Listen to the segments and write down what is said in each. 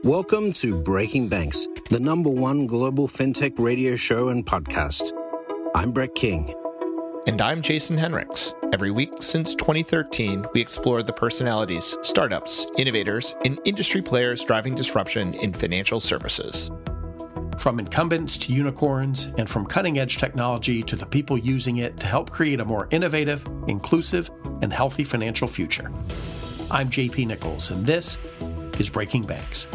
Welcome to Breaking Banks, the #1 global fintech radio show and podcast. I'm Brett King. And I'm Jason Henricks. Every week since 2013, we explore the personalities, startups, innovators, and industry players driving disruption in financial services. From incumbents to unicorns, and from cutting-edge technology to the people using it to help create a more innovative, inclusive, and healthy financial future. I'm JP Nichols, and this is Breaking Banks.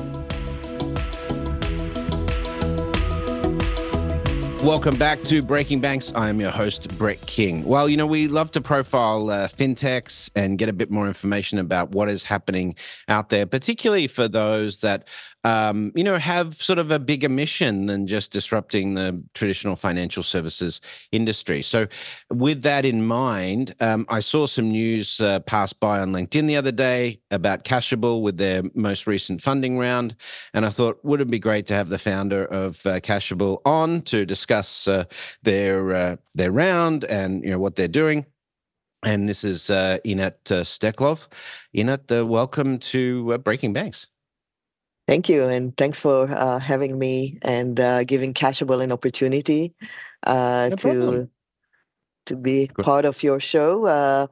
Welcome back to Breaking Banks. I'm your host, Brett King. Well, we love to profile fintechs and get a bit more information about what is happening out there, particularly for those that, have sort of a bigger mission than just disrupting the traditional financial services industry. So with that in mind, I saw some news pass by on LinkedIn the other day about Cashable with their most recent funding round. And I thought, would it be great to have the founder of Cashable on to discuss their round and what they're doing. And this is Inat Steklov. Inat, welcome to Breaking Banks. Thank you, and thanks for having me and giving Cashable an opportunity to be part of your show.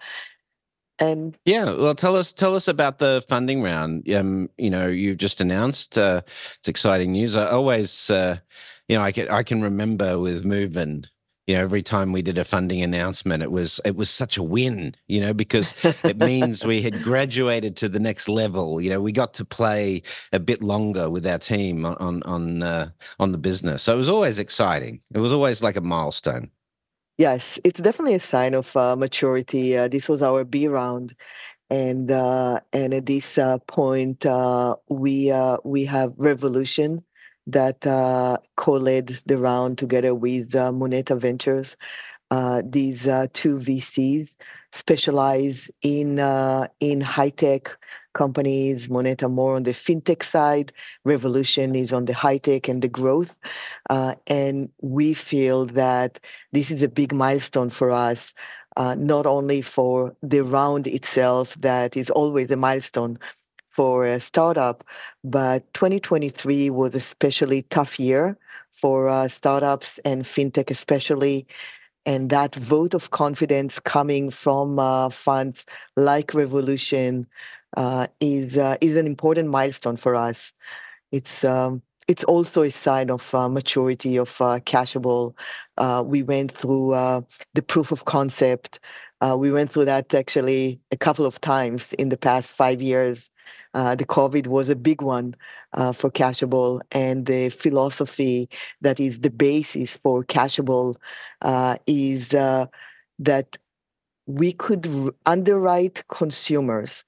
Well, tell us about the funding round. You've just announced. It's exciting news. I always, I can remember with Movin'. Every time we did a funding announcement, it was such a win, because it means we had graduated to the next level. We got to play a bit longer with our team on the business. So it was always exciting. It was always like a milestone. Yes, it's definitely a sign of maturity. This was our B round, and at this point, we have Revolution that co-led the round together with Moneta Ventures. These two VCs specialize in high-tech companies. Moneta more on the fintech side. Revolution is on the high-tech and the growth. And we feel that this is a big milestone for us, not only for the round itself, that is always a milestone for a startup, but 2023 was a especially tough year for startups and fintech especially. And that vote of confidence coming from funds like Revolution is an important milestone for us. It's also a sign of maturity of Cashable. We went through the proof of concept. We went through that actually a couple of times in the past 5 years. The COVID was a big one for Cashable, and the philosophy that is the basis for Cashable is that we could underwrite consumers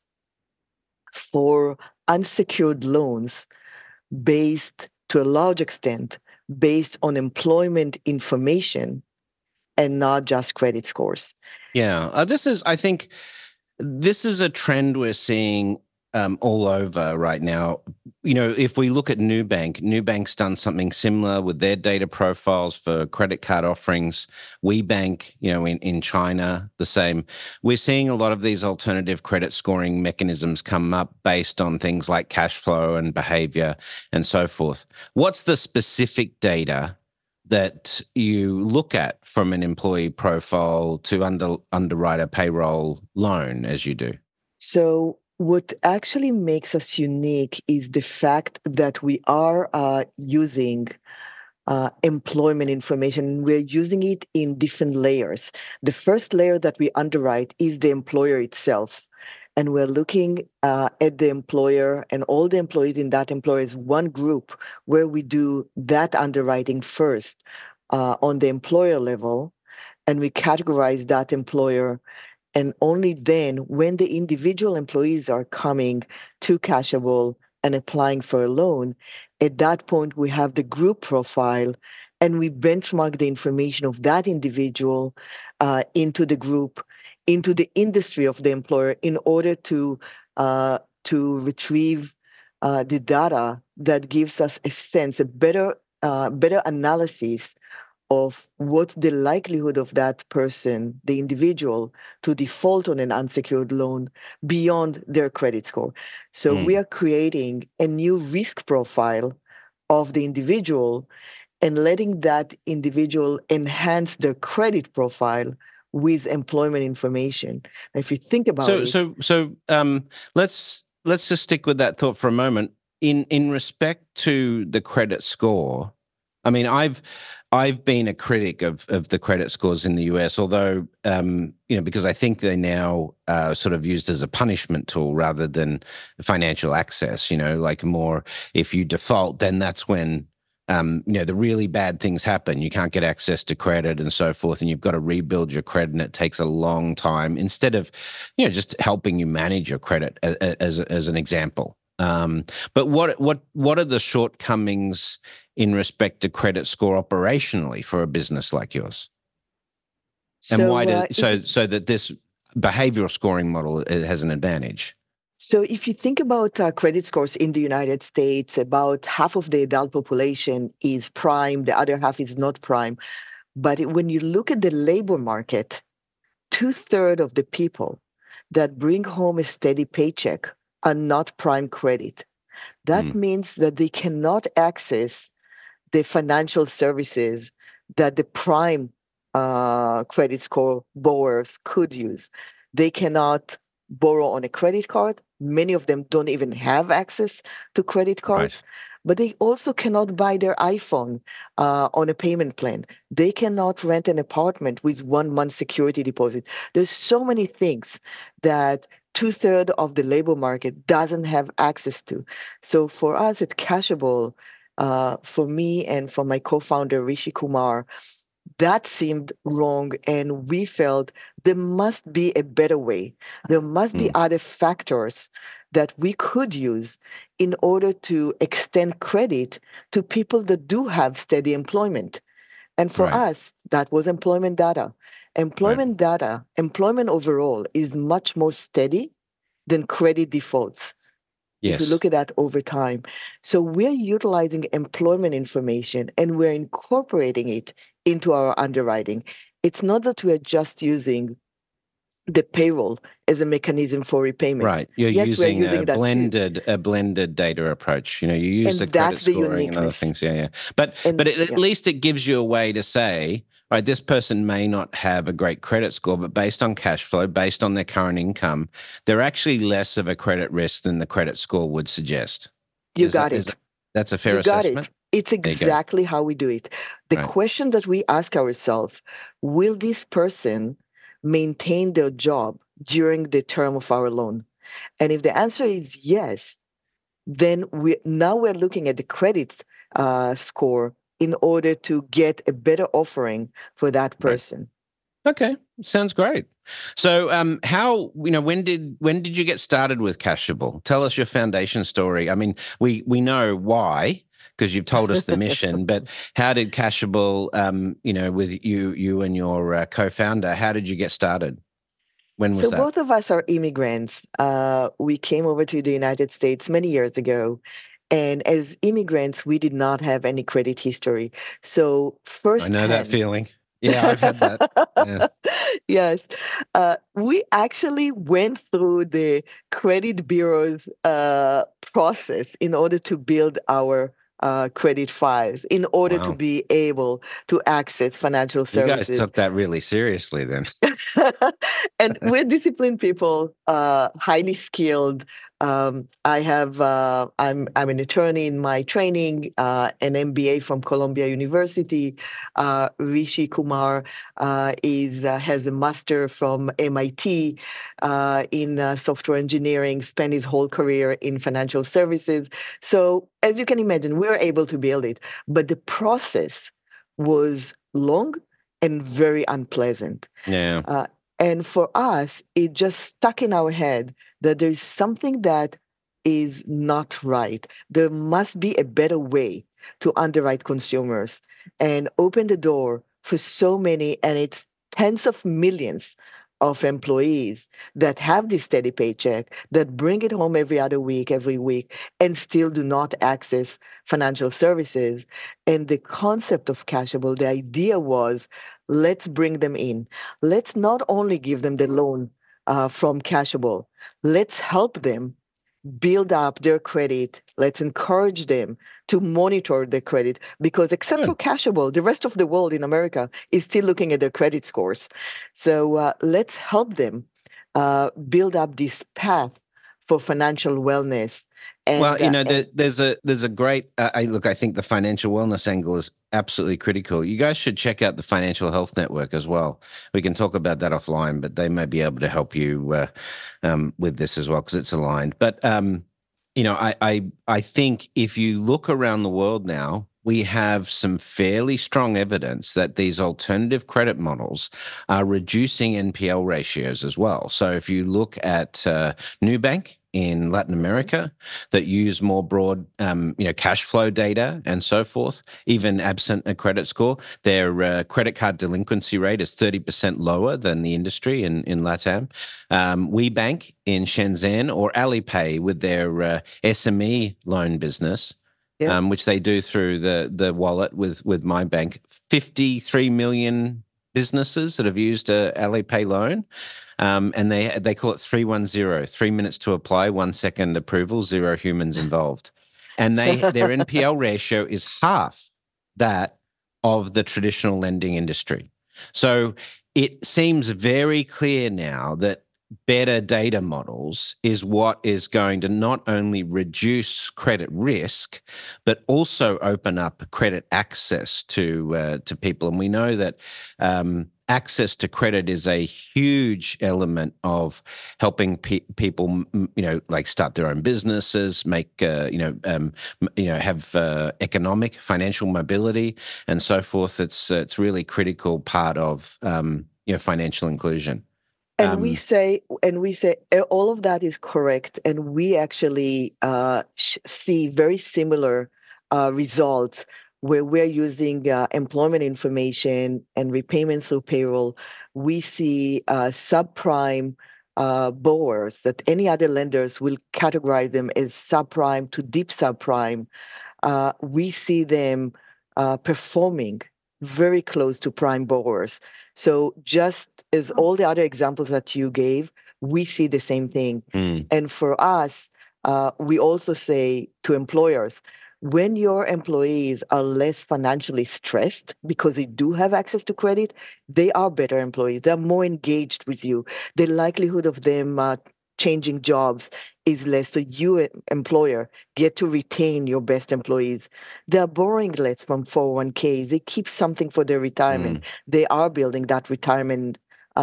for unsecured loans based, to a large extent, based on employment information and not just credit scores. Yeah, I think this is a trend we're seeing all over right now. If we look at Nubank's done something similar with their data profiles for credit card offerings. WeBank, in China, the same. We're seeing a lot of these alternative credit scoring mechanisms come up based on things like cash flow and behavior and so forth. What's the specific data that you look at from an employee profile to underwrite a payroll loan as you do? So what actually makes us unique is the fact that we are using employment information. We're using it in different layers. The first layer that we underwrite is the employer itself. And we're looking at the employer and all the employees in that employer as one group where we do that underwriting first on the employer level. And we categorize that employer. And only then, when the individual employees are coming to Cashable and applying for a loan, at that point, we have the group profile and we benchmark the information of that individual into the group, into the industry of the employer in order to retrieve the data that gives us a sense, a better analysis of what's the likelihood of that person, the individual, to default on an unsecured loan beyond their credit score. So we are creating a new risk profile of the individual and letting that individual enhance their credit profile with employment information. If you think about it. Let's just stick with that thought for a moment. In respect to the credit score, I mean, I've been a critic of the credit scores in the US, although because I think they're now sort of used as a punishment tool rather than financial access. Like more if you default, then that's when the really bad things happen. You can't get access to credit and so forth, and you've got to rebuild your credit, and it takes a long time. Instead of just helping you manage your credit as an example. But what are the shortcomings in respect to credit score operationally for a business like yours? And why so that this behavioral scoring model has an advantage? So if you think about credit scores in the United States, about half of the adult population is prime, the other half is not prime. But when you look at the labor market, 2/3 of the people that bring home a steady paycheck are not prime credit. That means that they cannot access the financial services that the prime credit score borrowers could use. They cannot borrow on a credit card. Many of them don't even have access to credit cards. Right. But they also cannot buy their iPhone on a payment plan. They cannot rent an apartment with 1 month security deposit. There's so many things that 2/3 of the labor market doesn't have access to. So for us at Cashable, for me and for my co-founder, Rishi Kumar, that seemed wrong, and we felt there must be a better way. There must be other factors that we could use in order to extend credit to people that do have steady employment. And for us, that was employment data. Employment data, employment overall is much more steady than credit defaults. Yes. If you look at that over time. So we're utilizing employment information and we're incorporating it into our underwriting. It's not that we're just using the payroll as a mechanism for repayment. Right. You're using a blended data approach. You use the credit scoring and other things. Yeah. But at least it gives you a way to say, right, this person may not have a great credit score, but based on cash flow, based on their current income, they're actually less of a credit risk than the credit score would suggest. That's a fair assessment? It's exactly how we do it. The question that we ask ourselves, will this person maintain their job during the term of our loan? And if the answer is yes, then we're looking at the credit score in order to get a better offering for that person. Okay, sounds great. So, when did you get started with Cashable? Tell us your foundation story. I mean, we know why, because you've told us the mission, but how did Cashable, with you and your co-founder, how did you get started? When was that? So both of us are immigrants. We came over to the United States many years ago. And as immigrants, we did not have any credit history. So I know that feeling. Yeah, I've had that. Yeah. Yes. We actually went through the credit bureau's process in order to build our credit files, in order to be able to access financial services. You guys took that really seriously then. And we're disciplined people, highly skilled. I'm an attorney in my training, an MBA from Columbia University. Rishi Kumar has a master from MIT in software engineering, spent his whole career in financial services. So as you can imagine, we were able to build it. But the process was long and very unpleasant. Yeah. And for us, it just stuck in our head that there's something that is not right. There must be a better way to underwrite consumers and open the door for so many, and it's tens of millions of employees that have this steady paycheck, that bring it home every other week, every week, and still do not access financial services. And the concept of Cashable, the idea was, let's bring them in. Let's not only give them the loan from Cashable, let's help them build up their credit. Let's encourage them to monitor their credit because, except for Cashable, the rest of the world in America is still looking at their credit scores. So let's help them build up this path for financial wellness. And, well, there's a great look. I think the financial wellness angle is absolutely critical. You guys should check out the Financial Health Network as well. We can talk about that offline, but they may be able to help you with this as well because it's aligned. But I think if you look around the world now, we have some fairly strong evidence that these alternative credit models are reducing NPL ratios as well. So if you look at Nubank in Latin America that use more broad, cash flow data and so forth, even absent a credit score, their credit card delinquency rate is 30% lower than the industry in LATAM. WeBank in Shenzhen or Alipay with their SME loan business, which they do through the wallet with my bank, 53 million businesses that have used a Alipay loan. And they call it 310, 3 minutes to apply, 1 second approval, 0 humans involved. And their NPL ratio is half that of the traditional lending industry. So it seems very clear now that better data models is what is going to not only reduce credit risk, but also open up credit access to people. And we know that access to credit is a huge element of helping people, like start their own businesses, make, have economic, financial mobility, and so forth. It's really critical part of financial inclusion. And we say all of that is correct, and we actually see very similar results where we're using employment information and repayment through payroll. We see subprime borrowers that any other lenders will categorize them as subprime to deep subprime. We see them performing very close to prime borrowers. So just as all the other examples that you gave, we see the same thing. And for us, we also say to employers, when your employees are less financially stressed because they do have access to credit, they are better employees. They're more engaged with you. The likelihood of them changing jobs is less. So you, employer, get to retain your best employees. They're borrowing less from 401ks. They keep something for their retirement. They are building that retirement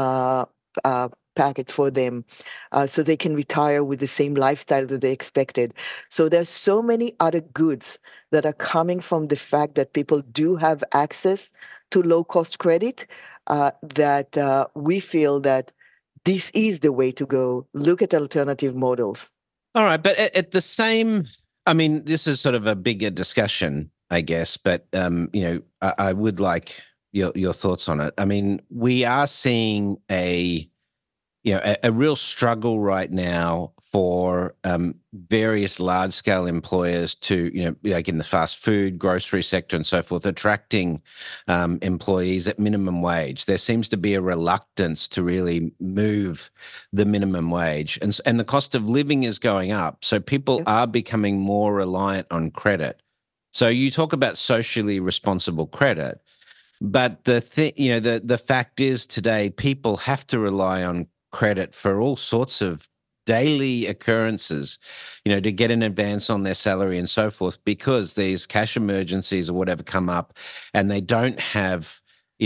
package for them so they can retire with the same lifestyle that they expected. So there's so many other goods that are coming from the fact that people do have access to low-cost credit that we feel that this is the way to go. Look at alternative models. All right. But at the same, this is sort of a bigger discussion, I guess, but, I would like your thoughts on it. We are seeing a real struggle right now for various large-scale employers to, like in the fast food, grocery sector and so forth, attracting employees at minimum wage. There seems to be a reluctance to really move the minimum wage. And the cost of living is going up. So people are becoming more reliant on credit. So you talk about socially responsible credit, but the fact is today people have to rely on credit for all sorts of daily occurrences, to get an advance on their salary and so forth, because these cash emergencies or whatever come up and they don't have,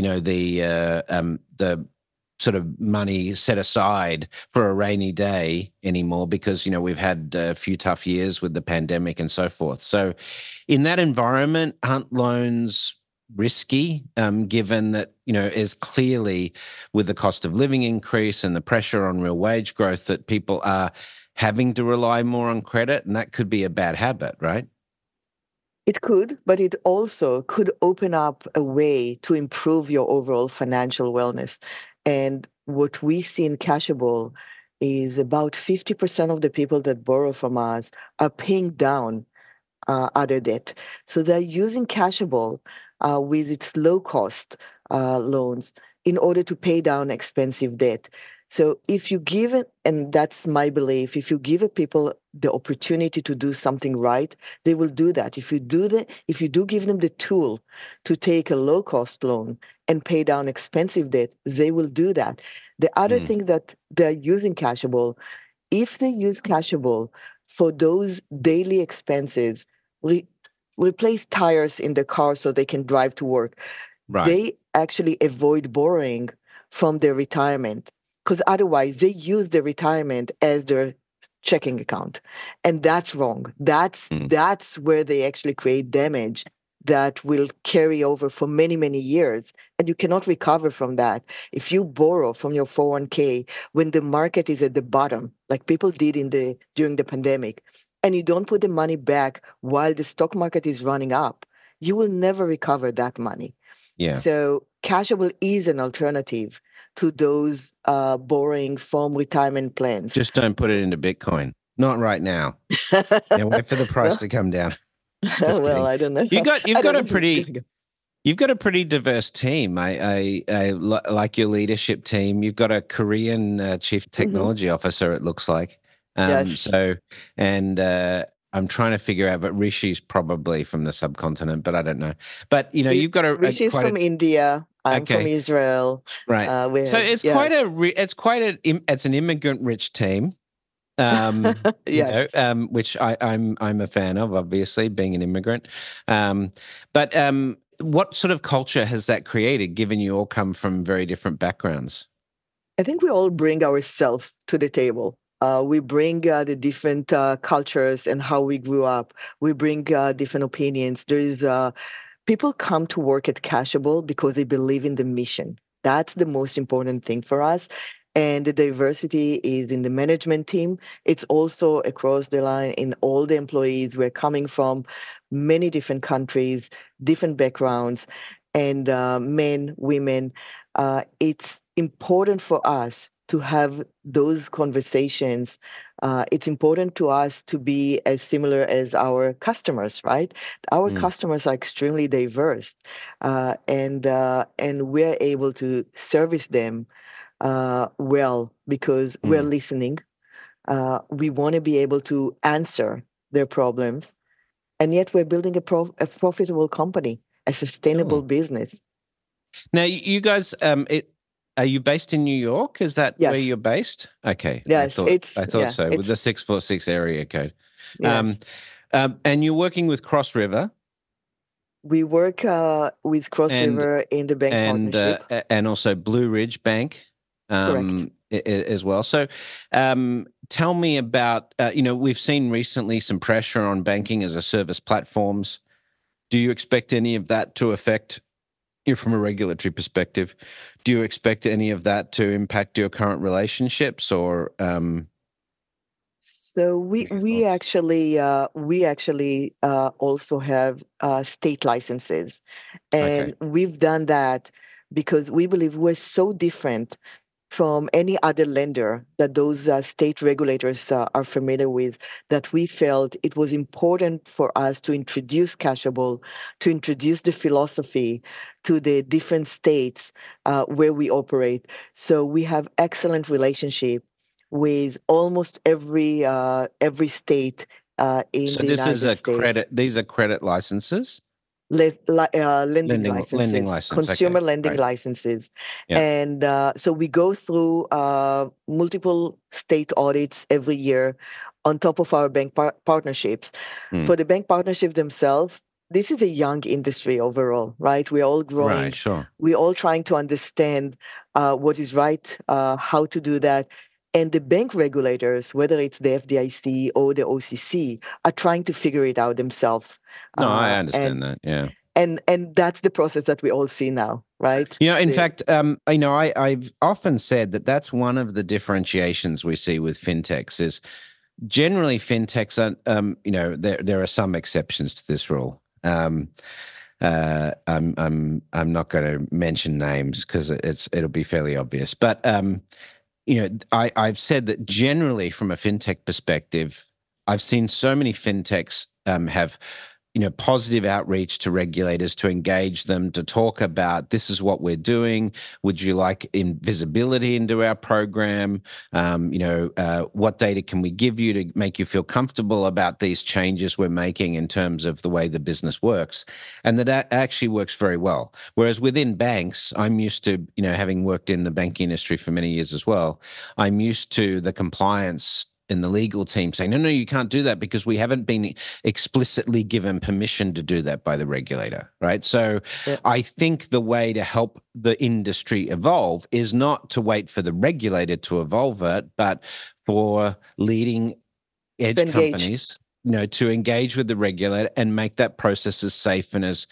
the sort of money set aside for a rainy day anymore because, we've had a few tough years with the pandemic and so forth. So in that environment, aren't loans risky, given that, is clearly with the cost of living increase and the pressure on real wage growth that people are having to rely more on credit, and that could be a bad habit, right? It could, but it also could open up a way to improve your overall financial wellness. And what we see in Cashable is about 50% of the people that borrow from us are paying down other debt. So they're using Cashable with its low cost loans in order to pay down expensive debt. So if you give it, and that's my belief, if you give people the opportunity to do something right, they will do that. If you do give them the tool to take a low cost loan and pay down expensive debt, they will do that. The other thing that they're using Cashable, if they use Cashable for those daily expenses, replace tires in the car so they can drive to work, they actually avoid borrowing from their retirement, because otherwise they use the retirement as their checking account, and that's wrong. That's where they actually create damage that will carry over for many, many years, and you cannot recover from that. If you borrow from your 401k when the market is at the bottom, like people did during the pandemic, and you don't put the money back while the stock market is running up, you will never recover that money. Yeah. So Cashable is an alternative to those borrowing from retirement plans. Just don't put it into Bitcoin. Not right now. Wait for the price to come down. Well, I don't know. You've got a pretty diverse team. I like your leadership team. You've got a Korean chief technology officer, it looks like. Yes. So, and I'm trying to figure out, but Rishi's probably from the subcontinent, but I don't know. But you've got Rishi's from India. I'm from Israel. Right. So it's it's an immigrant-rich team. Which I'm a fan of, obviously, being an immigrant. But what sort of culture has that created, given you all come from very different backgrounds? I think we all bring ourselves to the table. We bring the different cultures and how we grew up. We bring different opinions. People come to work at Cashable because they believe in the mission. That's the most important thing for us. And the diversity is in the management team. It's also across the line in all the employees. We're coming from many different countries, different backgrounds, and men, women. It's important for us to have those conversations. It's important to us to be as similar as our customers, right? Our customers are extremely diverse, and we're able to service them well because we're listening. We want to be able to answer their problems, and yet we're building a profitable company, a sustainable business. Now, you guys, are you based in New York? Is that where you're based? Okay. Yes, I thought so, with the 646 area code. Yes. And you're working with Cross River. We work with Cross River in the bank partnership. And also Blue Ridge Bank as well. So tell me about, we've seen recently some pressure on banking as a service platforms. Do you expect any of that to affect you from a regulatory perspective? Do you expect any of that to impact your current relationships or? So we actually also have state licenses, and we've done that because we believe we're so different from any other lender that those state regulators are familiar with, that we felt it was important for us to introduce Cashable, to introduce the philosophy to the different states where we operate. So we have excellent relationship with almost every state in the United States. These are credit licenses? Lending licenses, consumer lending licenses. Yeah. And so we go through multiple state audits every year on top of our bank partnerships. For the bank partnership themselves, this is a young industry overall, right? We're all growing. Right, sure. We're all trying to understand what is right, how to do that. And the bank regulators, whether it's the FDIC or the OCC, are trying to figure it out themselves. No, I understand that. Yeah. And that's the process that we all see now, right? In fact, I've often said that that's one of the differentiations we see with fintechs is generally fintechs are, there are some exceptions to this rule. I'm not going to mention names because it'll be fairly obvious. But I've said that generally from a fintech perspective, I've seen so many fintechs have positive outreach to regulators, to engage them, to talk about this is what we're doing. Would you like visibility into our program? What data can we give you to make you feel comfortable about these changes we're making in terms of the way the business works? And that actually works very well. Whereas within banks, I'm used to, having worked in the banking industry for many years as well, I'm used to the compliance in the legal team saying, no, you can't do that because we haven't been explicitly given permission to do that by the regulator, right? So Yeah. I think the way to help the industry evolve is not to wait for the regulator to evolve it, but for leading edge companies, to engage with the regulator and make that process as safe and as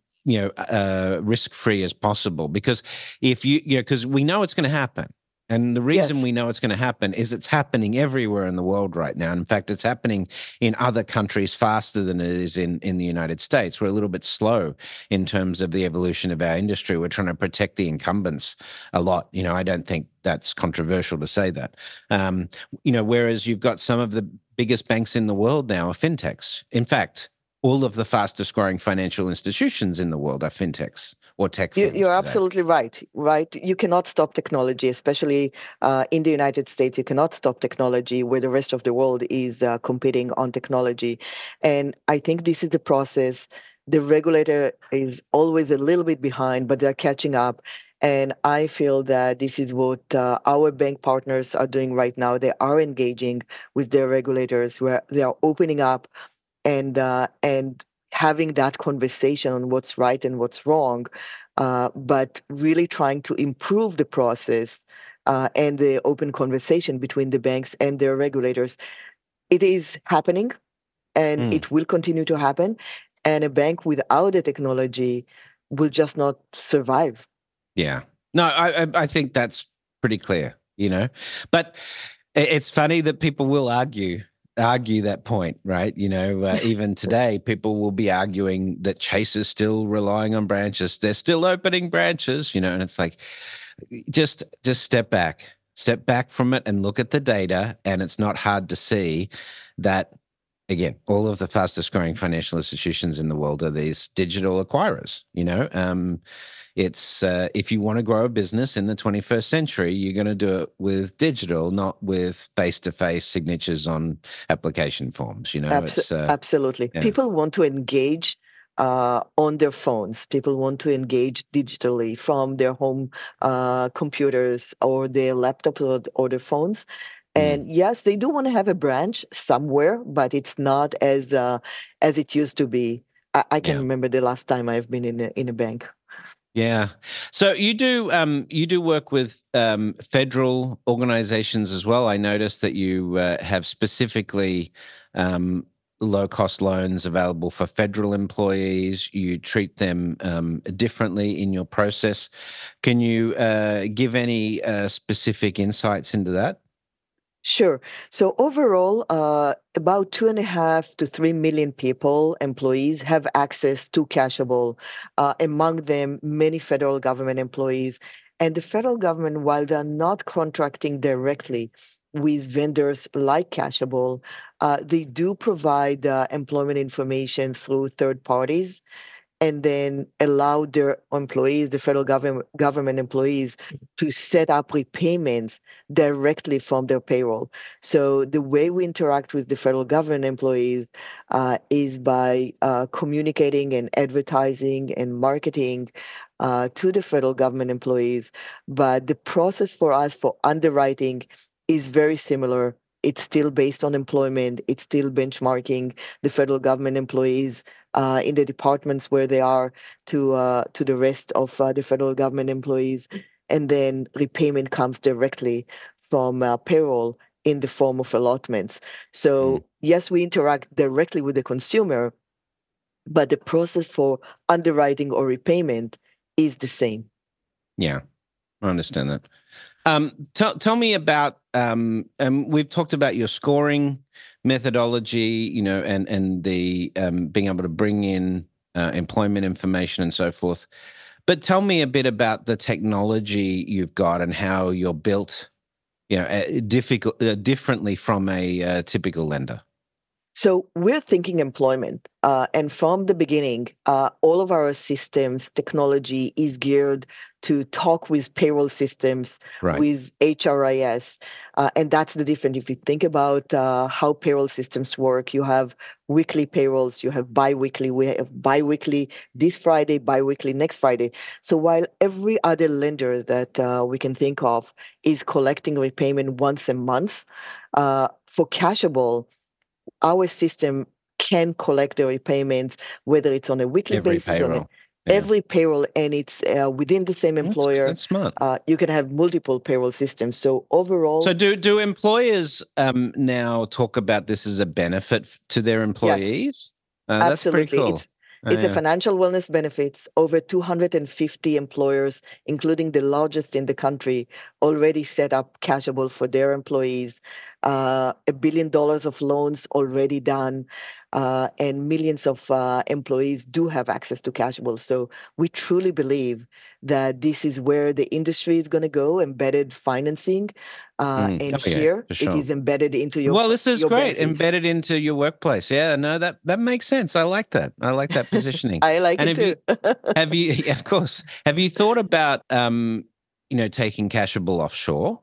risk-free as possible. Because because we know it's going to happen. And the reason we know it's going to happen is it's happening everywhere in the world right now. In fact, it's happening in other countries faster than it is in the United States. We're a little bit slow in terms of the evolution of our industry. We're trying to protect the incumbents a lot. I don't think that's controversial to say that. Whereas you've got some of the biggest banks in the world now are fintechs. In fact, all of the fastest growing financial institutions in the world are fintechs or tech firms. You're absolutely right. You cannot stop technology, especially in the United States. You cannot stop technology where the rest of the world is competing on technology. And I think this is the process. The regulator is always a little bit behind, but they're catching up. And I feel that this is what our bank partners are doing right now. They are engaging with their regulators, where they are opening up and having that conversation on what's right and what's wrong, but really trying to improve the process and the open conversation between the banks and their regulators. It is happening, and it will continue to happen. And a bank without the technology will just not survive. Yeah. No, I think that's pretty clear, But it's funny that people will argue that point, right? Even today, people will be arguing that Chase is still relying on branches. They're still opening branches, and it's like, just step back from it and look at the data. And it's not hard to see that, again, all of the fastest growing financial institutions in the world are these digital acquirers, It's if you want to grow a business in the 21st century, you're going to do it with digital, not with face-to-face signatures on application forms. Absolutely. Yeah. People want to engage on their phones. People want to engage digitally from their home computers or their laptops or their phones. And yes, they do want to have a branch somewhere, but it's not as it used to be. I can remember the last time I've been in a bank. Yeah. So you do work with federal organizations as well. I noticed that you have specifically low-cost loans available for federal employees. You treat them differently in your process. Can you give any specific insights into that? Sure. So overall, about 2.5 to 3 million people, employees, have access to Cashable. Among them, many federal government employees. And the federal government, while they're not contracting directly with vendors like Cashable, they do provide employment information through third parties, and then allow their employees, the federal government employees, to set up repayments directly from their payroll. So the way we interact with the federal government employees is by communicating and advertising and marketing to the federal government employees. But the process for us for underwriting is very similar. It's still based on employment. It's still benchmarking the federal government employees in the departments where they are to the rest of the federal government employees, and then repayment comes directly from payroll in the form of allotments. So yes, we interact directly with the consumer, but the process for underwriting or repayment is the same. Yeah, I understand that. Tell me about, we've talked about your scoring methodology, and the being able to bring in employment information and so forth. But tell me a bit about the technology you've got and how you're built, differently from a typical lender. So we're thinking employment. And from the beginning, all of our systems, technology is geared to talk with payroll systems, right, with HRIS. And that's the difference. If you think about how payroll systems work, you have weekly payrolls, you have biweekly. We have biweekly this Friday, biweekly next Friday. So while every other lender that we can think of is collecting repayment once a month, for Cashable, our system can collect the repayments, whether it's on a weekly every basis, payroll. every payroll, and it's within the same employer. That's smart. You can have multiple payroll systems. So overall, so do employers now talk about this as a benefit to their employees? Yes, that's absolutely. pretty cool. It's a financial wellness benefits. Over 250 employers, including the largest in the country, already set up Cashable for their employees. $1 billion of loans already done, and millions of employees do have access to Cashable. So we truly believe that this is where the industry is going to go, embedded financing. Here, sure. it is embedded into your Well, this is great. benefits. Embedded into your workplace. Yeah, no, that makes sense. I like that. I like that positioning. I like it too. Have you, of course, have you thought about, taking Cashable offshore?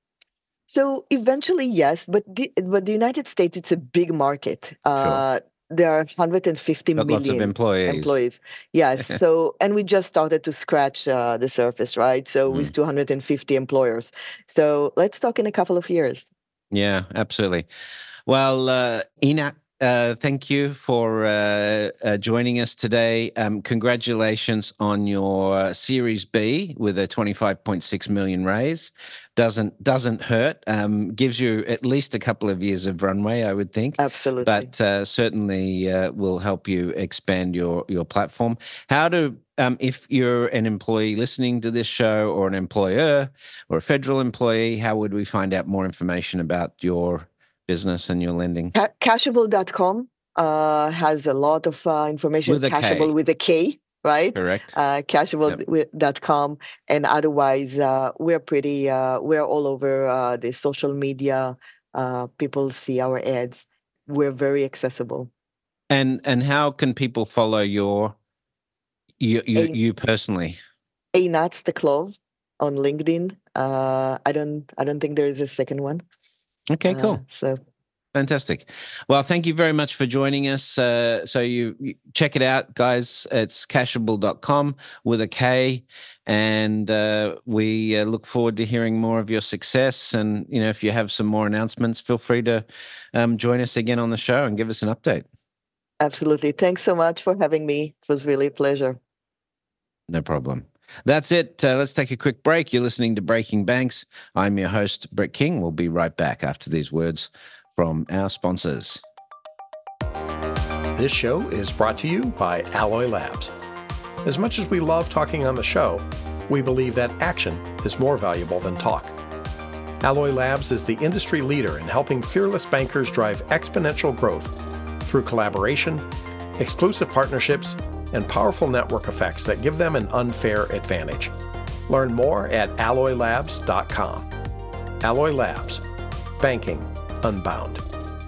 So eventually, yes, but the United States, it's a big market. Sure. There are 150 million lots of employees. Yes. So, and we just started to scratch the surface, right? So with 250 employers. So let's talk in a couple of years. Yeah, absolutely. Well, Ina, thank you for joining us today. Congratulations on your Series B with a 25.6 million raise. Doesn't hurt. Gives you at least a couple of years of runway, I would think. Absolutely. But certainly will help you expand your platform. How do if you're an employee listening to this show, or an employer or a federal employee, how would we find out more information about your business and your lending? Cashable.com has a lot of information. With a Cashable K. with a K, right? Correct. Cashable.com. And otherwise, we're all over the social media. People see our ads. We're very accessible. And how can people follow you personally? Einat Steklov on LinkedIn. I don't think there is a second one. Okay, cool. So fantastic. Well, thank you very much for joining us. So you check it out, guys. It's cashable.com with a K. And we look forward to hearing more of your success. And, if you have some more announcements, feel free to join us again on the show and give us an update. Absolutely. Thanks so much for having me. It was really a pleasure. No problem. That's it. Let's take a quick break. You're listening to Breaking Banks. I'm your host, Brett King. We'll be right back after these words from our sponsors. This show is brought to you by Alloy Labs. As much as we love talking on the show, we believe that action is more valuable than talk. Alloy Labs is the industry leader in helping fearless bankers drive exponential growth through collaboration, exclusive partnerships, and powerful network effects that give them an unfair advantage. Learn more at alloylabs.com. Alloy Labs. Banking Unbound.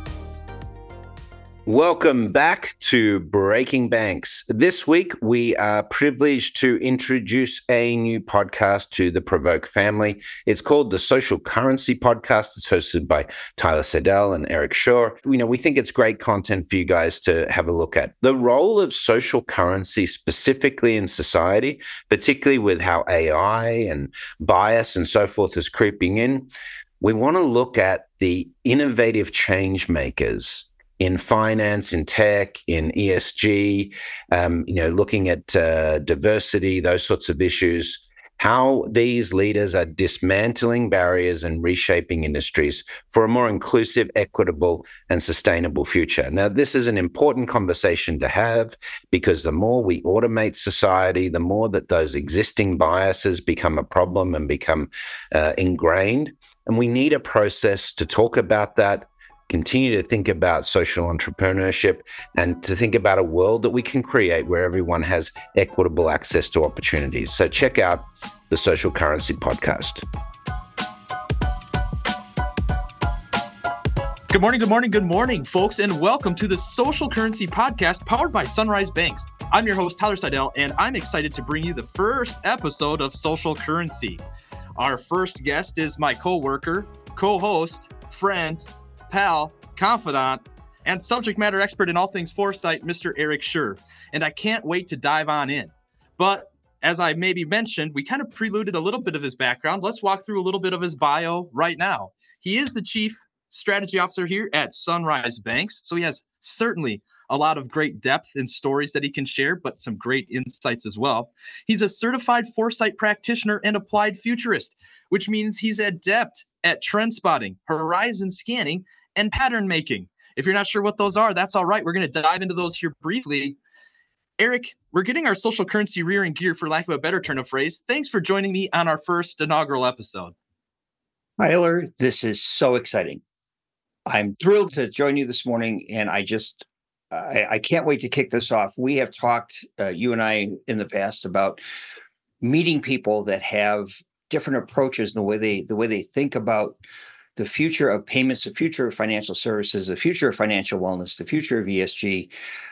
Welcome back to Breaking Banks. This week, we are privileged to introduce a new podcast to the Provoke family. It's called the Social Currency Podcast. It's hosted by Tyler Sedell and Eric Shaw. We think it's great content for you guys to have a look at. The role of social currency specifically in society, particularly with how AI and bias and so forth is creeping in. We want to look at the innovative change makers in finance, in tech, in ESG, looking at diversity, those sorts of issues, how these leaders are dismantling barriers and reshaping industries for a more inclusive, equitable, and sustainable future. Now, this is an important conversation to have because the more we automate society, the more that those existing biases become a problem and become ingrained. And we need a process to talk about that, continue to think about social entrepreneurship and to think about a world that we can create where everyone has equitable access to opportunities. So check out the Social Currency Podcast. Good morning, folks, and welcome to the Social Currency Podcast powered by Sunrise Banks. I'm your host, Tyler Seidel, and I'm excited to bring you the first episode of Social Currency. Our first guest is my co-worker, co-host, friend, pal, confidant, and subject matter expert in all things foresight, Mr. Eric Schur. And I can't wait to dive on in. But as I maybe mentioned, we kind of preluded a little bit of his background. Let's walk through a little bit of his bio right now. He is the Chief Strategy Officer here at Sunrise Banks. So he has certainly a lot of great depth and stories that he can share, but some great insights as well. He's a certified foresight practitioner and applied futurist, which means he's adept at trend spotting, horizon scanning, and pattern making. If you're not sure what those are, that's all right. We're going to dive into those here briefly. Eric, we're getting our social currency rear in gear, for lack of a better turn of phrase. Thanks for joining me on our first inaugural episode. Tyler, this is so exciting. I'm thrilled to join you this morning, and I can't wait to kick this off. We have talked, you and I, in the past about meeting people that have different approaches in the way they think about the future of payments, the future of financial services, the future of financial wellness, the future of ESG.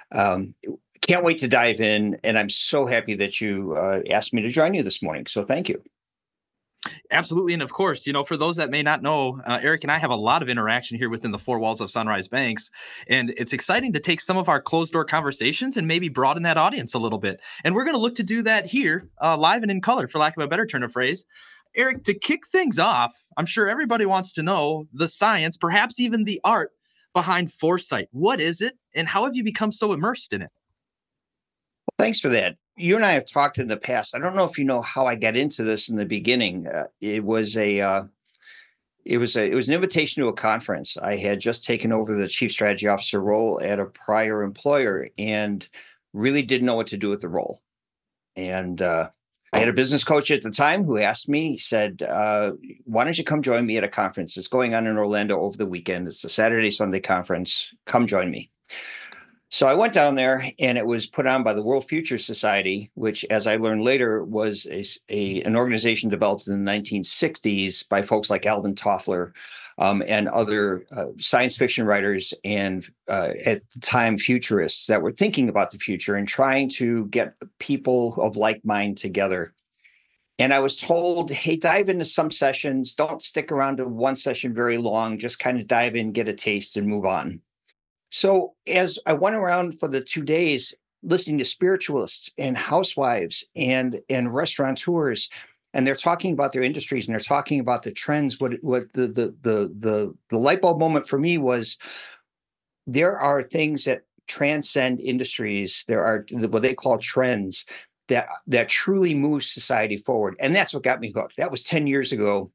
Can't wait to dive in, and I'm so happy that you asked me to join you this morning. So thank you. Absolutely. And of course, for those that may not know, Eric and I have a lot of interaction here within the four walls of Sunrise Banks. And it's exciting to take some of our closed door conversations and maybe broaden that audience a little bit. And we're going to look to do that here live and in color, for lack of a better turn of phrase. Eric, to kick things off, I'm sure everybody wants to know the science, perhaps even the art behind foresight. What is it, and how have you become so immersed in it? Well, thanks for that. You and I have talked in the past. I don't know if you know how I got into this in the beginning. It was an invitation to a conference. I had just taken over the Chief Strategy Officer role at a prior employer and really didn't know what to do with the role. And I had a business coach at the time who asked me, he said, why don't you come join me at a conference? It's going on in Orlando over the weekend. It's a Saturday, Sunday conference. Come join me. So I went down there, and it was put on by the World Future Society, which, as I learned later, was an organization developed in the 1960s by folks like Alvin Toffler and other science fiction writers and, at the time, futurists that were thinking about the future and trying to get people of like mind together. And I was told, hey, dive into some sessions. Don't stick around to one session very long. Just kind of dive in, get a taste, and move on. So as I went around for the 2 days, listening to spiritualists and housewives and restaurateurs, and they're talking about their industries and they're talking about the trends, what the light bulb moment for me was, there are things that transcend industries. There are what they call trends that truly move society forward, and that's what got me hooked. That was 10 years ago.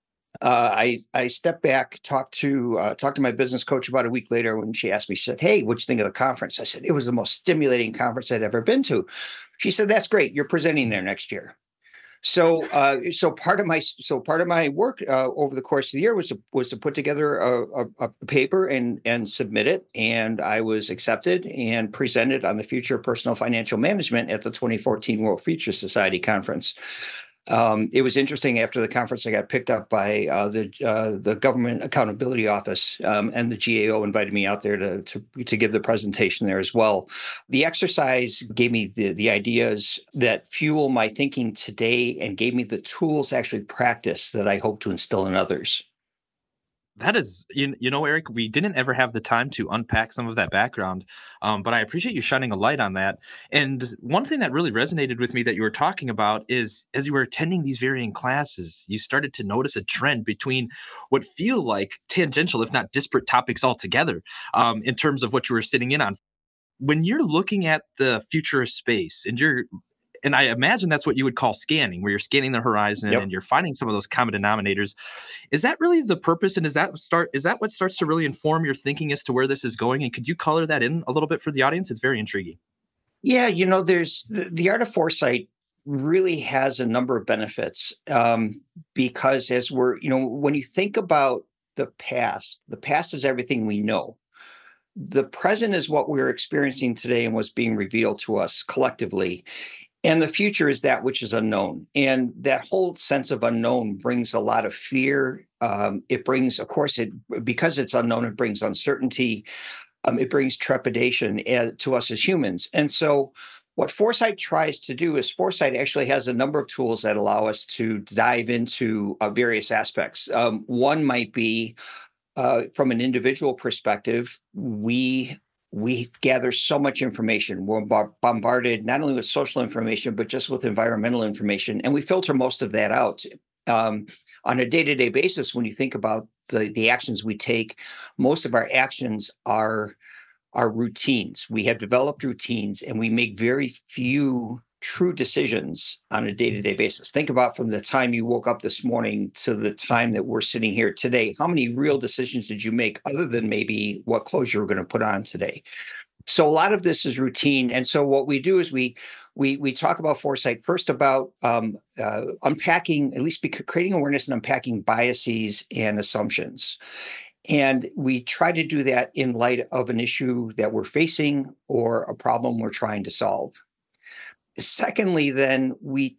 I stepped back, talked to my business coach about a week later when she asked me, she said, hey, what'd you think of the conference? I said, it was the most stimulating conference I'd ever been to. She said, that's great. You're presenting there next year. So part of my work over the course of the year was to put together a paper and submit it. And I was accepted and presented on the future of personal financial management at the 2014 World Future Society conference. It was interesting. After the conference, I got picked up by the Government Accountability Office, and the GAO invited me out there to give the presentation there as well. The exercise gave me the ideas that fuel my thinking today and gave me the tools to actually practice that I hope to instill in others. That is, Eric, we didn't ever have the time to unpack some of that background, but I appreciate you shining a light on that. And one thing that really resonated with me that you were talking about is, as you were attending these varying classes, you started to notice a trend between what feel like tangential, if not disparate topics altogether, in terms of what you were sitting in on. When you're looking at the future of space and I imagine that's what you would call scanning, where you're scanning the horizon and you're finding some of those common denominators. Is that really the purpose? And is that what starts to really inform your thinking as to where this is going? And could you color that in a little bit for the audience? It's very intriguing. Yeah, there's the art of foresight really has a number of benefits, because as when you think about the past is everything we know. The present is what we're experiencing today and what's being revealed to us collectively. And the future is that which is unknown. And that whole sense of unknown brings a lot of fear. It brings, of course, because it's unknown, it brings uncertainty. It brings trepidation to us as humans. And so what Foresight tries to do is Foresight actually has a number of tools that allow us to dive into various aspects. One might be from an individual perspective, we gather so much information. We're bombarded not only with social information, but just with environmental information. And we filter most of that out. On a day-to-day basis, when you think about the actions we take, most of our actions are routines. We have developed routines, and we make very few true decisions on a day-to-day basis. Think about from the time you woke up this morning to the time that we're sitting here today. How many real decisions did you make other than maybe what clothes you were going to put on today? So a lot of this is routine. And so what we do is we talk about Foresight first about unpacking, at least creating awareness and unpacking biases and assumptions. And we try to do that in light of an issue that we're facing or a problem we're trying to solve. Secondly, then we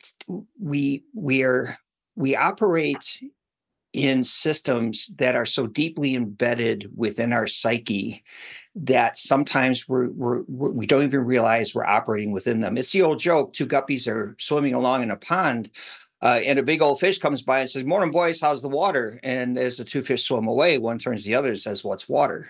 operate in systems that are so deeply embedded within our psyche that sometimes we don't even realize we're operating within them. It's the old joke: two guppies are swimming along in a pond, and a big old fish comes by and says, "Morning, boys, how's the water?" And as the two fish swim away, one turns to the other and says, "What's water?"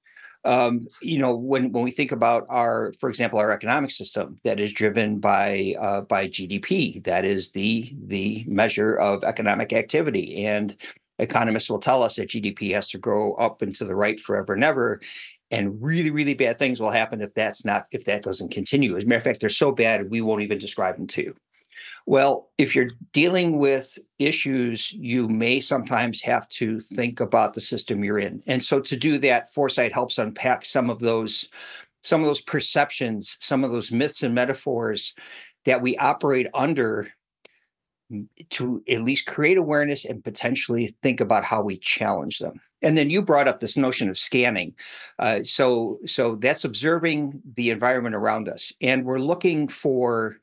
When we think about for example, our economic system that is driven by GDP, that is the measure of economic activity. And economists will tell us that GDP has to grow up and to the right forever and ever. And really, really bad things will happen if that doesn't continue. As a matter of fact, they're so bad, we won't even describe them to you. Well, if you're dealing with issues, you may sometimes have to think about the system you're in. And so to do that, Foresight helps unpack some of those perceptions, some of those myths and metaphors that we operate under, to at least create awareness and potentially think about how we challenge them. And then you brought up this notion of scanning. So that's observing the environment around us. And we're looking for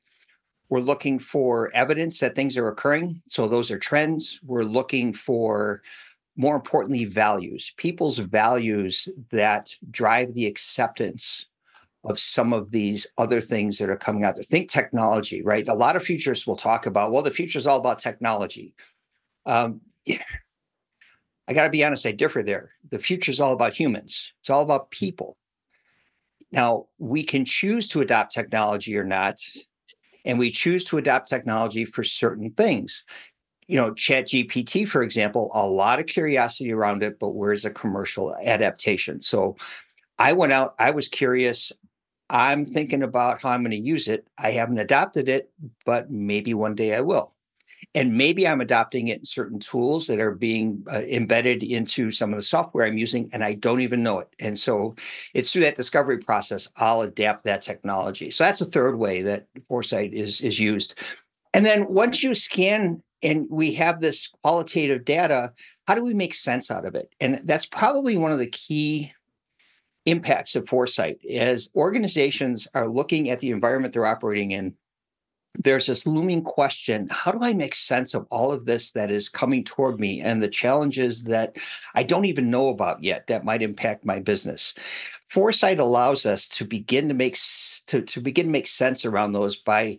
evidence that things are occurring. So those are trends. We're looking for, more importantly, values, people's values that drive the acceptance of some of these other things that are coming out there. Think technology, right? A lot of futurists will talk about, well, the future is all about technology. I got to be honest, I differ there. The future is all about humans. It's all about people. Now, we can choose to adopt technology or not, and we choose to adopt technology for certain things. ChatGPT, for example, a lot of curiosity around it, but where's the commercial adaptation? So I went out, I was curious. I'm thinking about how I'm going to use it. I haven't adopted it, but maybe one day I will. And maybe I'm adopting it in certain tools that are being embedded into some of the software I'm using, and I don't even know it. And so it's through that discovery process, I'll adapt that technology. So that's a third way that Foresight is used. And then once you scan and we have this qualitative data, how do we make sense out of it? And that's probably one of the key impacts of Foresight. As organizations are looking at the environment they're operating in, there's this looming question: how do I make sense of all of this that is coming toward me and the challenges that I don't even know about yet that might impact my business? Foresight allows us to begin to make sense around those by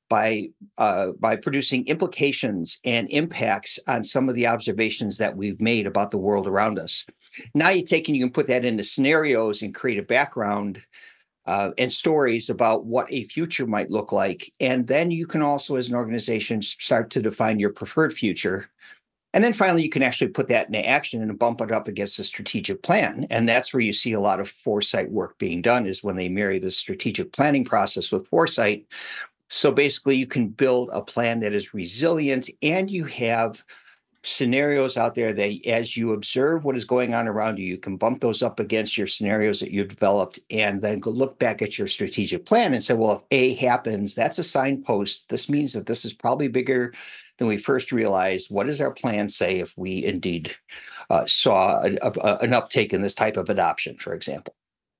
producing implications and impacts on some of the observations that we've made about the world around us. Now you can put that into scenarios and create a background and stories about what a future might look like. And then you can also, as an organization, start to define your preferred future. And then finally, you can actually put that into action and bump it up against a strategic plan. And that's where you see a lot of Foresight work being done, is when they marry the strategic planning process with Foresight. So basically, you can build a plan that is resilient, and you have scenarios out there that, as you observe what is going on around you, you can bump those up against your scenarios that you've developed, and then go look back at your strategic plan and say, well, if A happens, that's a signpost. This means that this is probably bigger than we first realized. What does our plan say if we indeed saw an uptake in this type of adoption, for example.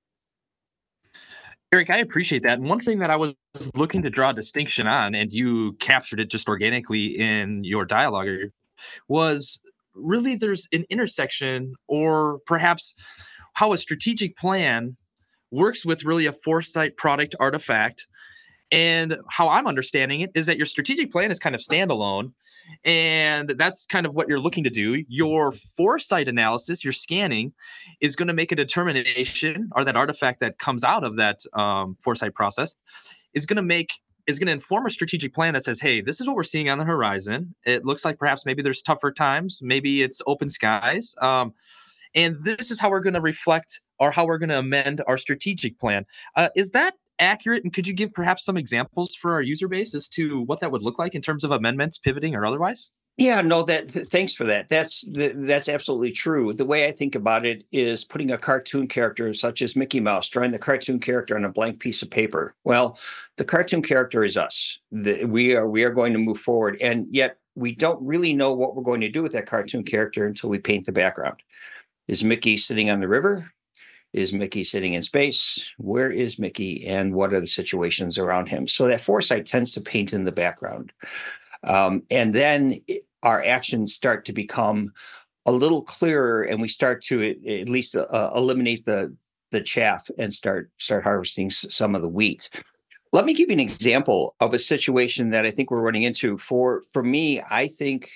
Eric, I appreciate that. And one thing that I was looking to draw a distinction on, and you captured it just organically in your dialogue, was really there's an intersection, or perhaps how a strategic plan works with really a foresight product artifact. And how I'm understanding it is that your strategic plan is kind of standalone. And that's kind of what you're looking to do. Your foresight analysis, your scanning, is going to make a determination, or that artifact that comes out of that foresight process is going to inform a strategic plan that says, hey, this is what we're seeing on the horizon. It looks like perhaps maybe there's tougher times. Maybe it's open skies. And this is how we're going to reflect, or how we're going to amend our strategic plan. Is that accurate? And could you give perhaps some examples for our user base as to what that would look like in terms of amendments, pivoting, or otherwise? Yeah, no, thanks for that. That's absolutely true. The way I think about it is putting a cartoon character such as Mickey Mouse, drawing the cartoon character on a blank piece of paper. Well, the cartoon character is us. We are going to move forward, and yet we don't really know what we're going to do with that cartoon character until we paint the background. Is Mickey sitting on the river? Is Mickey sitting in space? Where is Mickey, and what are the situations around him? So that foresight tends to paint in the background. And then our actions start to become a little clearer, and we start to at least eliminate the chaff and start harvesting some of the wheat. Let me give you an example of a situation that I think we're running into. For me, I think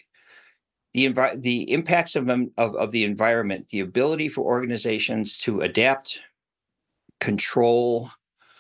the impacts of the environment, the ability for organizations to adapt, control,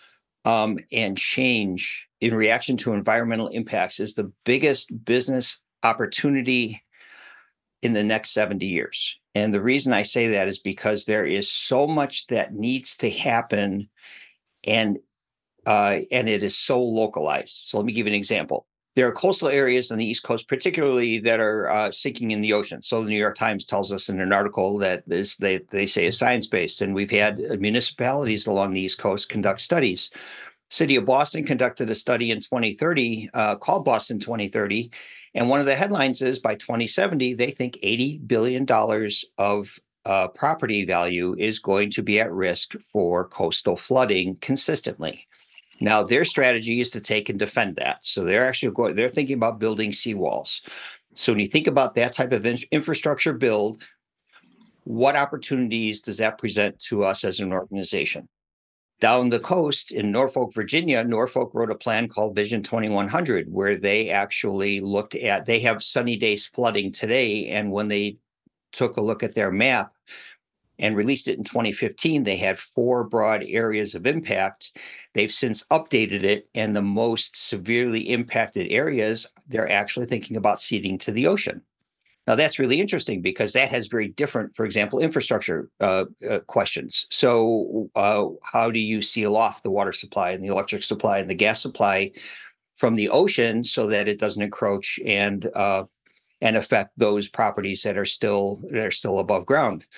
and change in reaction to environmental impacts is the biggest business opportunity in the next 70 years. And the reason I say that is because there is so much that needs to happen, and it is so localized. So let me give you an example. There are coastal areas on the East Coast, particularly, that are sinking in the ocean. So the New York Times tells us in an article that they say is science-based. And we've had municipalities along the East Coast conduct studies. City of Boston conducted a study in 2030 called Boston 2030. And one of the headlines is by 2070, they think $80 billion of property value is going to be at risk for coastal flooding consistently. Now, their strategy is to take and defend that. So they're thinking about building seawalls. So when you think about that type of infrastructure build, what opportunities does that present to us as an organization? Down the coast in Norfolk, Virginia, Norfolk wrote a plan called Vision 2100, where they actually they have sunny days flooding today. And when they took a look at their map and released it in 2015, they had 4 broad areas of impact. They've since updated it, and the most severely impacted areas, they're actually thinking about ceding to the ocean. Now, that's really interesting because that has very different, for example, infrastructure questions. So how do you seal off the water supply and the electric supply and the gas supply from the ocean so that it doesn't encroach and affect those properties that are still above ground?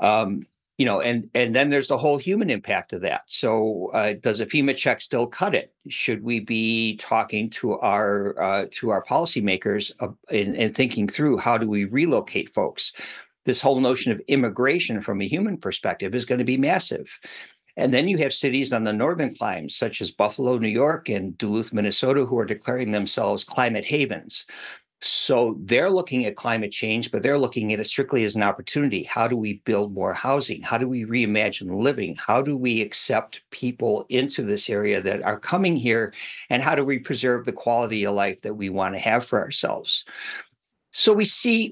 And then there's the whole human impact of that. So does a FEMA check still cut it? Should we be talking to our policymakers and thinking through how do we relocate folks? This whole notion of immigration from a human perspective is going to be massive. And then you have cities on the northern climes, such as Buffalo, New York, and Duluth, Minnesota, who are declaring themselves climate havens. So they're looking at climate change, but they're looking at it strictly as an opportunity. How do we build more housing? How do we reimagine living? How do we accept people into this area that are coming here? And how do we preserve the quality of life that we want to have for ourselves? So we see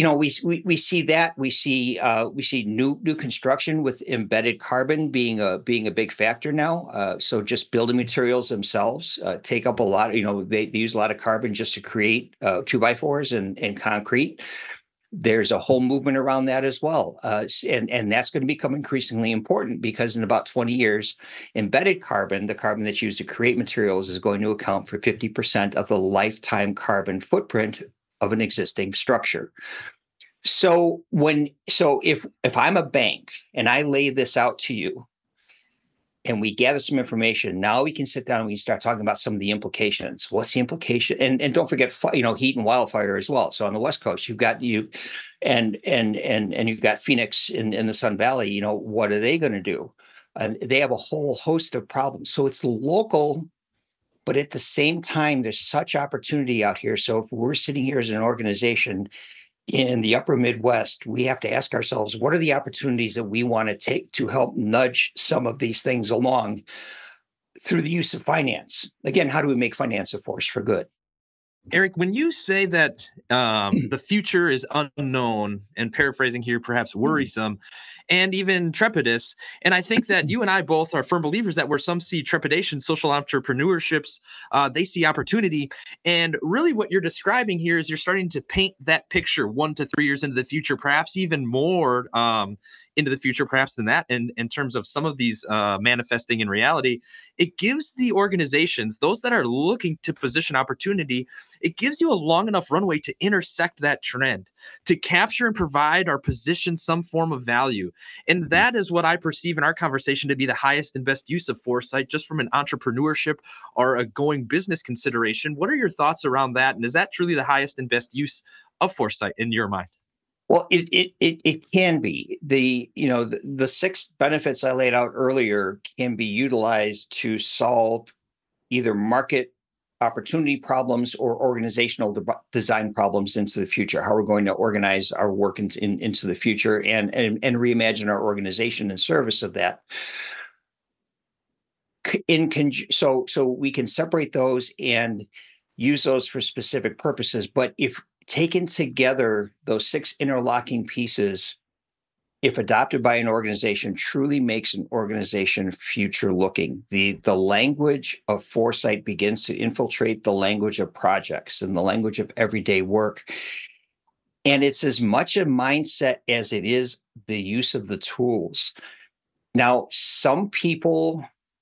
that we see new construction with embedded carbon being a big factor now. So just building materials themselves take up a lot. They use a lot of carbon just to create 2x4s and concrete. There's a whole movement around that as well, and that's going to become increasingly important because in about 20 years, embedded carbon, the carbon that's used to create materials, is going to account for 50% of the lifetime carbon footprint of an existing structure. So if I'm a bank and I lay this out to you, and we gather some information. Now we can sit down and we can start talking about some of the implications. What's the implication? And don't forget, heat and wildfire as well. So on the West Coast, you've got you've got Phoenix in the Sun Valley. What are they going to do? And they have a whole host of problems. So it's local, but at the same time, there's such opportunity out here. So if we're sitting here as an organization in the upper Midwest, we have to ask ourselves, what are the opportunities that we want to take to help nudge some of these things along through the use of finance? Again, how do we make finance a force for good? Eric, when you say that the future is unknown, and paraphrasing here, perhaps worrisome and even trepidous, and I think that you and I both are firm believers that where some see trepidation, social entrepreneurships, they see opportunity. And really what you're describing here is you're starting to paint that picture 1 to 3 years into the future, perhaps even more into the future, perhaps than that, in terms of some of these manifesting in reality. It gives the organizations, those that are looking to position opportunity, it gives you a long enough runway to intersect that trend, to capture and provide or position some form of value. And that is what I perceive in our conversation to be the highest and best use of foresight, just from an entrepreneurship or a going business consideration. What are your thoughts around that? And is that truly the highest and best use of foresight in your mind? Well, it can be. The 6 benefits I laid out earlier can be utilized to solve either market opportunity problems or organizational design problems into the future. How we're going to organize our work into the future and reimagine our organization in service of that. So we can separate those and use those for specific purposes. But if taken together, those 6 interlocking pieces, if adopted by an organization, truly makes an organization future looking. The language of foresight begins to infiltrate the language of projects and the language of everyday work. And it's as much a mindset as it is the use of the tools. Now, some people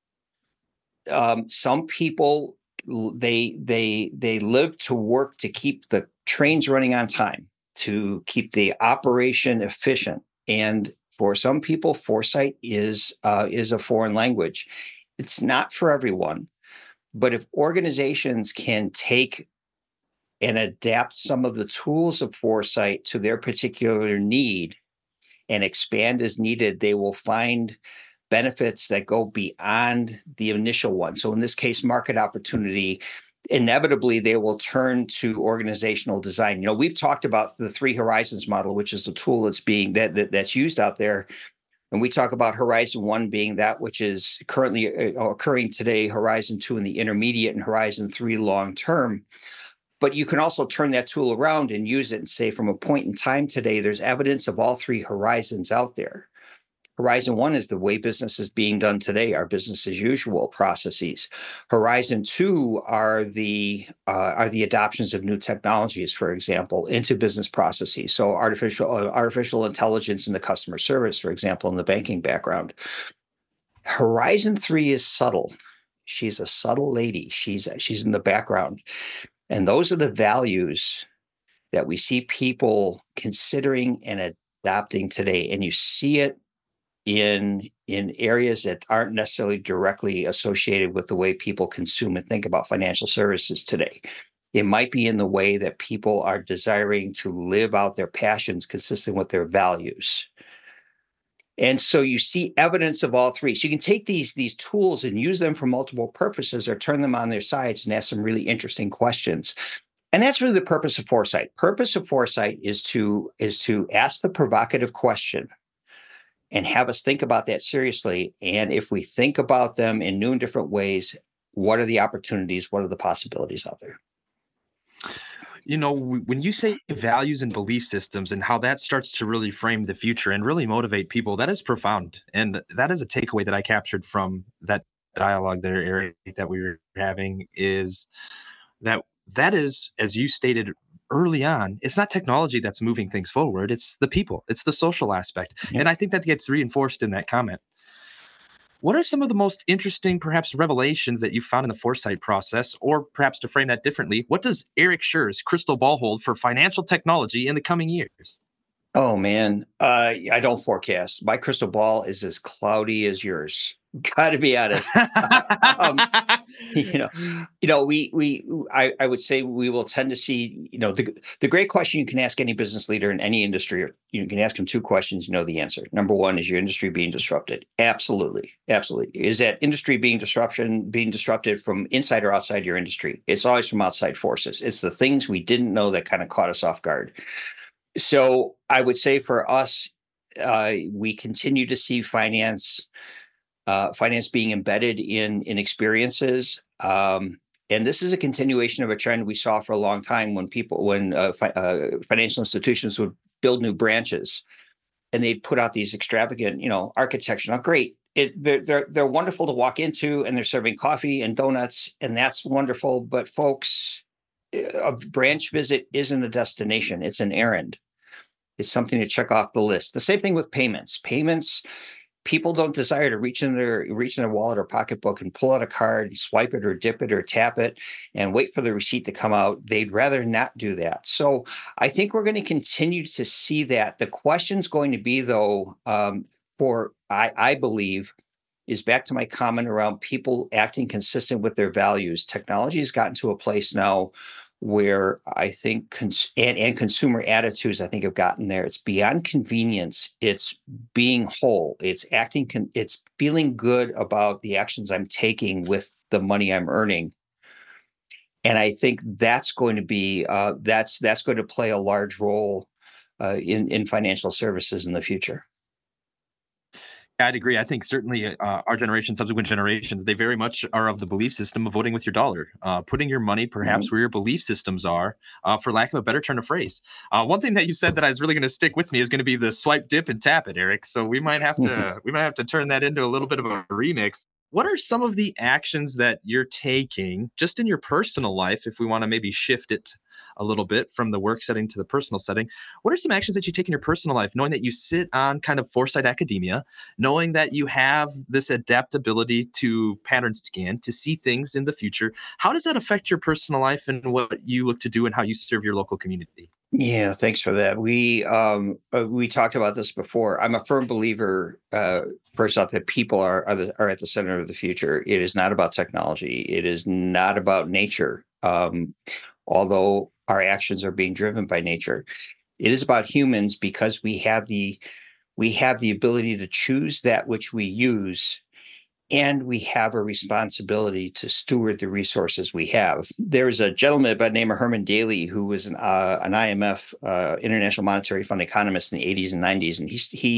they live to work to keep the trains running on time, to keep the operation efficient. And for some people, foresight is a foreign language. It's not for everyone, but if organizations can take and adapt some of the tools of foresight to their particular need and expand as needed, they will find benefits that go beyond the initial one. So in this case, market opportunity, inevitably they will turn to organizational design. We've talked about the 3 horizons model, which is the tool that's used out there. And we talk about Horizon 1 being that which is currently occurring today, Horizon 2 in the intermediate, and Horizon 3 long term. But you can also turn that tool around and use it and say, from a point in time today, there's evidence of all 3 horizons out there. Horizon 1 is the way business is being done today, our business as usual processes. Horizon 2 are the adoptions of new technologies, for example, into business processes. So artificial intelligence in the customer service, for example, in the banking background. Horizon 3 is subtle. She's a subtle lady. She's in the background. And those are the values that we see people considering and adopting today. And you see it in areas that aren't necessarily directly associated with the way people consume and think about financial services today. It might be in the way that people are desiring to live out their passions consistent with their values. And so you see evidence of all 3. So you can take these tools and use them for multiple purposes, or turn them on their sides and ask some really interesting questions. And that's really the purpose of foresight. Purpose of foresight is to ask the provocative question and have us think about that seriously. And if we think about them in new and different ways, what are the opportunities? What are the possibilities out there? When you say values and belief systems and how that starts to really frame the future and really motivate people, that is profound. And that is a takeaway that I captured from that dialogue there, Eric, that we were having, is that is, as you stated early on, it's not technology that's moving things forward. It's the people. It's the social aspect. Yeah. And I think that gets reinforced in that comment. What are some of the most interesting, perhaps, revelations that you found in the foresight process? Or perhaps to frame that differently, what does Eric Scher's crystal ball hold for financial technology in the coming years? Oh man, I don't forecast. My crystal ball is as cloudy as yours. Got to be honest. um, you know, I would say we will tend to see, the great question you can ask any business leader in any industry, or you can ask them two questions, you know the answer. Number one, is your industry being disrupted? Absolutely. Absolutely. Is that industry being disrupted from inside or outside your industry? It's always from outside forces. It's the things we didn't know that kind of caught us off guard. So I would say for us, we continue to see finance being embedded in experiences. And this is a continuation of a trend we saw for a long time when financial institutions would build new branches and they'd put out these extravagant, architecture. Now, great. They're wonderful to walk into, and they're serving coffee and donuts, and that's wonderful. But folks, a branch visit isn't a destination. It's an errand. It's something to check off the list. The same thing with payments. People don't desire to reach in their wallet or pocketbook and pull out a card and swipe it or dip it or tap it and wait for the receipt to come out. They'd rather not do that. So I think we're going to continue to see that. The question's going to be, though, I believe, is back to my comment around people acting consistent with their values. Technology has gotten to a place now where I think consumer attitudes, I think, have gotten there. It's beyond convenience. It's being whole. It's it's feeling good about the actions I'm taking with the money I'm earning. And I think that's going to be that's going to play a large role in financial services in the future. I'd agree. I think certainly our generation, subsequent generations, they very much are of the belief system of voting with your dollar, putting your money perhaps where your belief systems are, for lack of a better turn of phrase. One thing that you said that is really going to stick with me is going to be the swipe, dip, and tap it, Eric. So we might have to turn that into a little bit of a remix. What are some of the actions that you're taking just in your personal life, if we want to maybe shift it a little bit from the work setting to the personal setting? What are some actions that you take in your personal life, knowing that you sit on kind of foresight academia, knowing that you have this adaptability to pattern scan to see things in the future? How does that affect your personal life and what you look to do and how you serve your local community? Yeah, thanks for that. We talked about this before. I'm a firm believer, first off, that people are at the center of the future. It is not about technology. It is not about nature. Although our actions are being driven by nature, it is about humans, because we have the ability to choose that which we use, and we have a responsibility to steward the resources we have. There's a gentleman by the name of Herman Daly, who was an IMF, International Monetary Fund economist in the 80s and 90s, and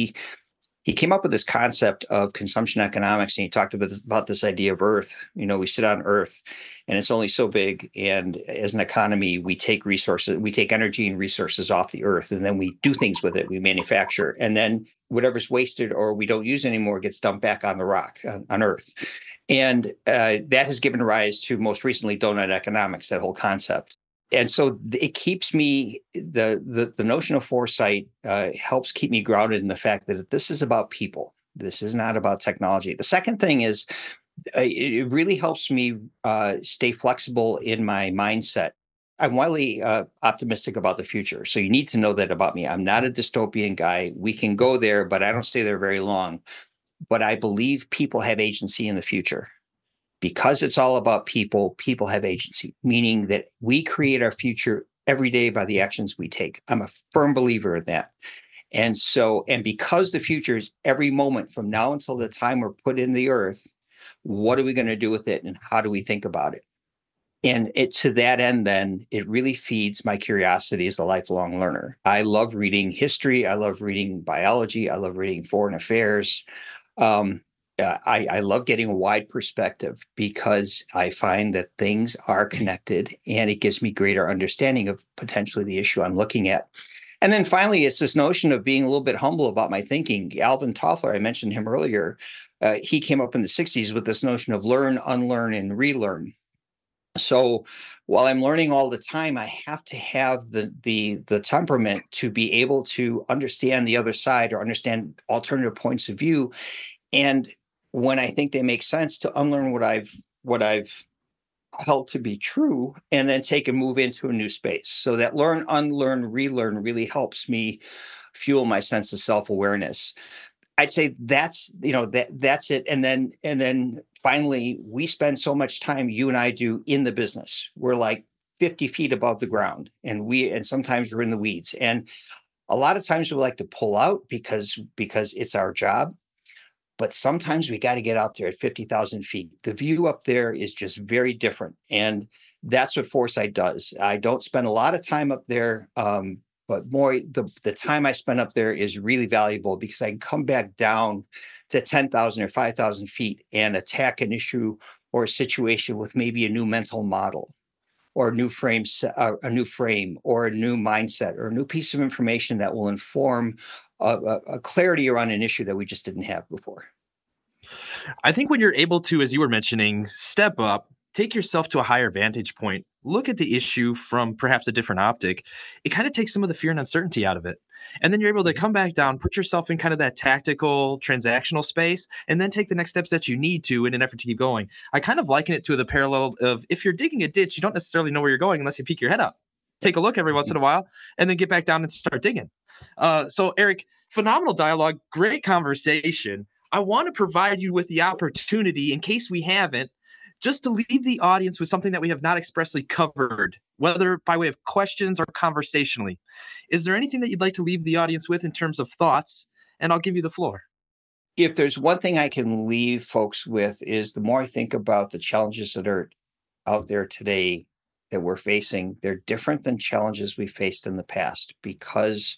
he came up with this concept of consumption economics, and he talked about this idea of Earth. We sit on Earth, and it's only so big. And as an economy, we take energy and resources off the Earth, and then we do things with it. We manufacture, and then whatever's wasted or we don't use anymore gets dumped back on the rock on Earth. And that has given rise to, most recently, donut economics, that whole concept. And so it keeps me, the notion of foresight helps keep me grounded in the fact that this is about people. This is not about technology. The second thing is, it really helps me stay flexible in my mindset. I'm wildly optimistic about the future. So you need to know that about me. I'm not a dystopian guy. We can go there, but I don't stay there very long. But I believe people have agency in the future. Because it's all about people, people have agency, meaning that we create our future every day by the actions we take. I'm a firm believer in that. And because the future is every moment from now until the time we're put in the earth, what are we going to do with it, and how do we think about it? And to that end, then, it really feeds my curiosity as a lifelong learner. I love reading history. I love reading biology. I love reading foreign affairs. I love getting a wide perspective, because I find that things are connected, and it gives me greater understanding of potentially the issue I'm looking at. And then finally, it's this notion of being a little bit humble about my thinking. Alvin Toffler, I mentioned him earlier. He came up in the 60s with this notion of learn, unlearn, and relearn. So while I'm learning all the time, I have to have the temperament to be able to understand the other side, or understand alternative points of view. And when I think they make sense, to unlearn what I've held to be true, and then take and move into a new space. So that learn, unlearn, relearn really helps me fuel my sense of self-awareness. I'd say that's it. And then finally, we spend so much time, you and I do, in the business. We're like 50 feet above the ground, and sometimes we're in the weeds. And a lot of times we like to pull out because it's our job. But sometimes we got to get out there at 50,000 feet. The view up there is just very different. And that's what Foresight does. I don't spend a lot of time up there, but more the time I spend up there is really valuable because I can come back down to 10,000 or 5,000 feet and attack an issue or a situation with maybe a new mental model or a new frame or a new mindset or a new piece of information that will inform a clarity around an issue that we just didn't have before. I think when you're able to, as you were mentioning, step up, take yourself to a higher vantage point, look at the issue from perhaps a different optic, it kind of takes some of the fear and uncertainty out of it. And then you're able to come back down, put yourself in kind of that tactical, transactional space, and then take the next steps that you need to in an effort to keep going. I kind of liken it to the parallel of if you're digging a ditch, you don't necessarily know where you're going unless you peek your head up. Take a look every once in a while, and then get back down and start digging. So, Eric, phenomenal dialogue, great conversation. I want to provide you with the opportunity, in case we haven't, just to leave the audience with something that we have not expressly covered, whether by way of questions or conversationally. Is there anything that you'd like to leave the audience with in terms of thoughts? And I'll give you the floor. If there's one thing I can leave folks with is the more I think about the challenges that are out there today that we're facing, they're different than challenges we faced in the past because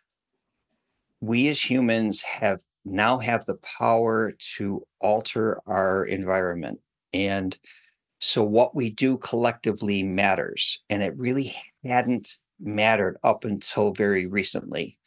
we as humans now have the power to alter our environment. And so what we do collectively matters. And it really hadn't mattered up until very recently.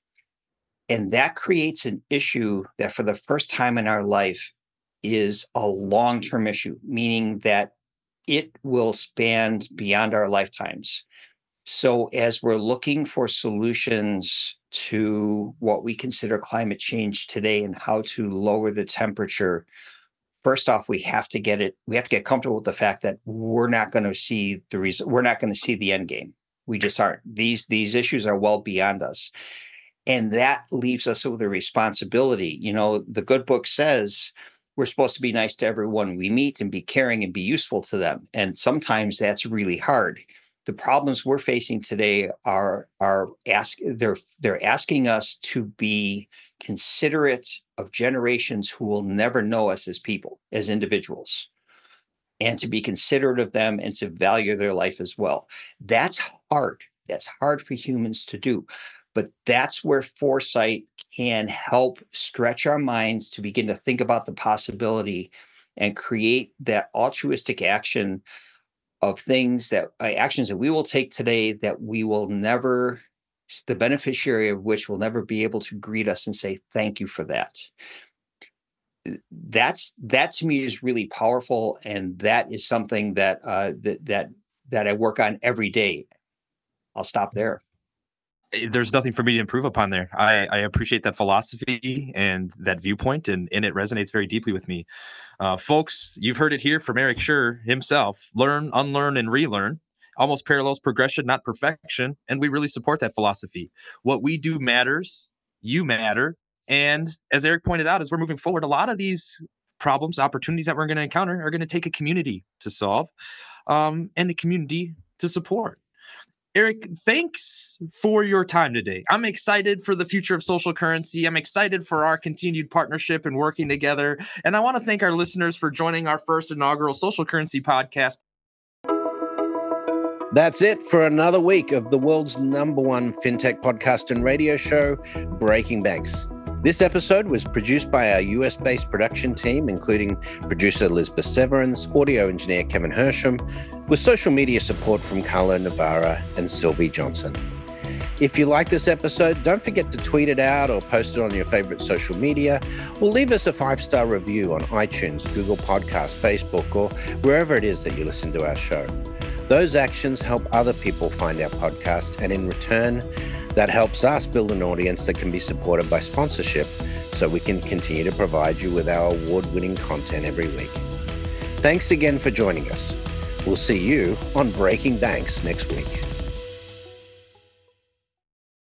And that creates an issue that for the first time in our life is a long-term issue, meaning that it will span beyond our lifetimes. So as we're looking for solutions to what we consider climate change today and how to lower the temperature, first off, we have to get comfortable with the fact that we're not going to see the reason. We're not going to see the end game. We just aren't. These issues are well beyond us. And that leaves us with a responsibility. You know, the good book says we're supposed to be nice to everyone we meet and be caring and be useful to them. And sometimes that's really hard. The problems we're facing today they're asking us to be considerate of generations who will never know us as people, as individuals, and to be considerate of them and to value their life as well. That's hard. That's hard for humans to do. But that's where Foresight can help stretch our minds to begin to think about the possibility and create that altruistic action of actions that we will take today that we will never, the beneficiary of which will never be able to greet us and say, thank you for that. That to me is really powerful. And that is something that I work on every day. I'll stop there. There's nothing for me to improve upon there. I appreciate that philosophy and that viewpoint, and it resonates very deeply with me. Folks, you've heard it here from Eric Scher himself. Learn, unlearn, and relearn. Almost parallels progression, not perfection. And we really support that philosophy. What we do matters. You matter. And as Eric pointed out, as we're moving forward, a lot of these problems, opportunities that we're going to encounter are going to take a community to solve and a community to support. Eric, thanks for your time today. I'm excited for the future of social currency. I'm excited for our continued partnership and working together. And I want to thank our listeners for joining our first inaugural Social Currency podcast. That's it for another week of the world's #1 fintech podcast and radio show, Breaking Banks. This episode was produced by our US-based production team, including producer Elizabeth Severance, audio engineer Kevin Hersham, with social media support from Carlo Navarra and Sylvie Johnson. If you like this episode, don't forget to tweet it out or post it on your favorite social media, or leave us a 5-star review on iTunes, Google Podcasts, Facebook, or wherever it is that you listen to our show. Those actions help other people find our podcast, and in return, that helps us build an audience that can be supported by sponsorship so we can continue to provide you with our award-winning content every week. Thanks again for joining us. We'll see you on Breaking Banks next week.